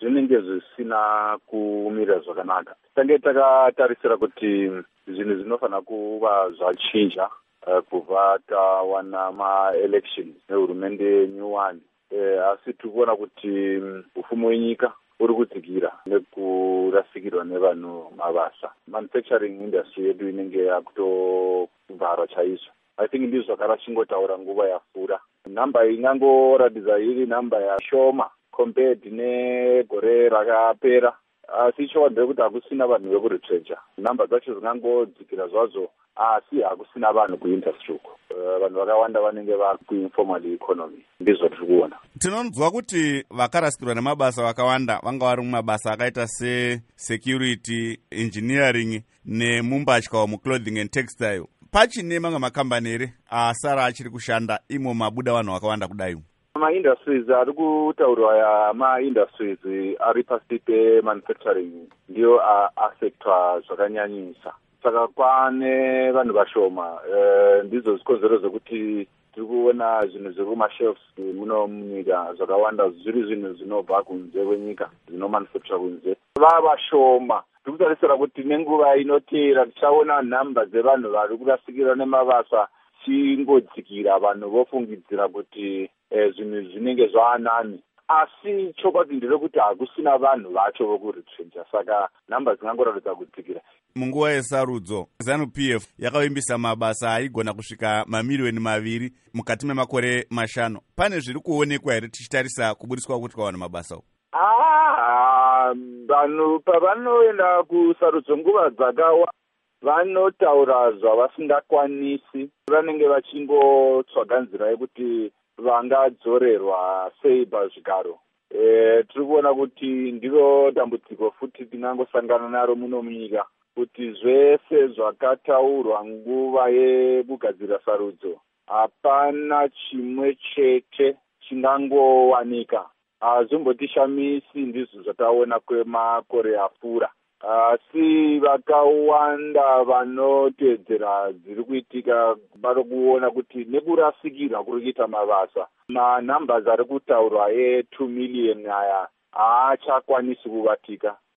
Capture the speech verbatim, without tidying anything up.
zvinenge zvisina kumira zvakanaka. Tange takatarisira kuti zvinhu zvinofanira kuva zvachinja uh, kubva tawana ma-elections nehurumende nyuwani. Eh, asi tikuona kuti ufumi wenyika uri kudzikira nekurasikirwa nevanhu mabasa. Manufacturing industry yedu inenge yakutovharwa chaizvo. I think ndizvo zvakarachingotaura nguva yapfuura. Namba ingangoratidza iri namba yashoma compared negore rakapera. Asi chokwadi kuti hakusina vanhu vekuritrecha. Namba dzacho dzingangodzikira zvazo, asi hakusina vanhu kuindustry uko. Uh, vanhu vakawanda vanenge vari kuinformal economy. Ndizvo tiri kuona. Tinonzwa kuti vakarasikirwa nemabasa vakawanda vanga vari mumabasa akaita se-security, engineering nemumbatya muclothing and textile. Pachine mamwe makambani here asara achiri kushanda imo mabuda vanhu vakawanda kudai. Ma-industries ari kutaurwa ya ma-industries ari pasi pemanufacturing ndiyo affectwa zvakanyanyisa. Saka kwane vanhu vashoma. E, ndizo zikonzero zvokuti tiri kuona zvinhu zviri kumashelves muno munyika zvakawanda zviri zvinhu zvinobva kunze kwenyika zvinomanufactura kunze. Vavashoma. Tiri kutarisira kuti nenguva inoteera tichaona nhamba dzevanhu vari kurasikirwa nemabasa chingodzikira, vanhu vofungidzira kuti eh, zvinhu zvinenge zvaanani. Asi chokwadi ndechekuti hakusina vanhu vacho vokuritrecha, saka nhamba dzingangoratidza kudzikira. Munguva yesarudzo ZANU P F yakavimbisa mabasa aigona kusvika mamiliyoni maviri mukati memakore mashanu. Pane zviri kuonekwa here tichitarisa kubudiswa kuti kwawana mabasa? Ah, vanhu pavanoenda kusarudzo nguva dzakawa vanotaura zvavasingakwanisi. Vanenge vachingotsvaga nzira yekuti vangadzorerwa sei pazvigaro. E, tiri kuona kuti ndiro dambudziko futi tingangosangana naro muno munyika, kuti zvese zvakataurwa nguva yekugadzira sarudzo hapana chimwe chete chingangowanika. Hazvimbotishamisi ndizvo zvataona kwemakore apfuura. Asi vakawanda vanotedzera dziri kuitika vari kuona kuti nekurasikirwa kuri kuita mabasa, manhambasi ari kutaurwa e two million aya haachakwanisi kuvatika.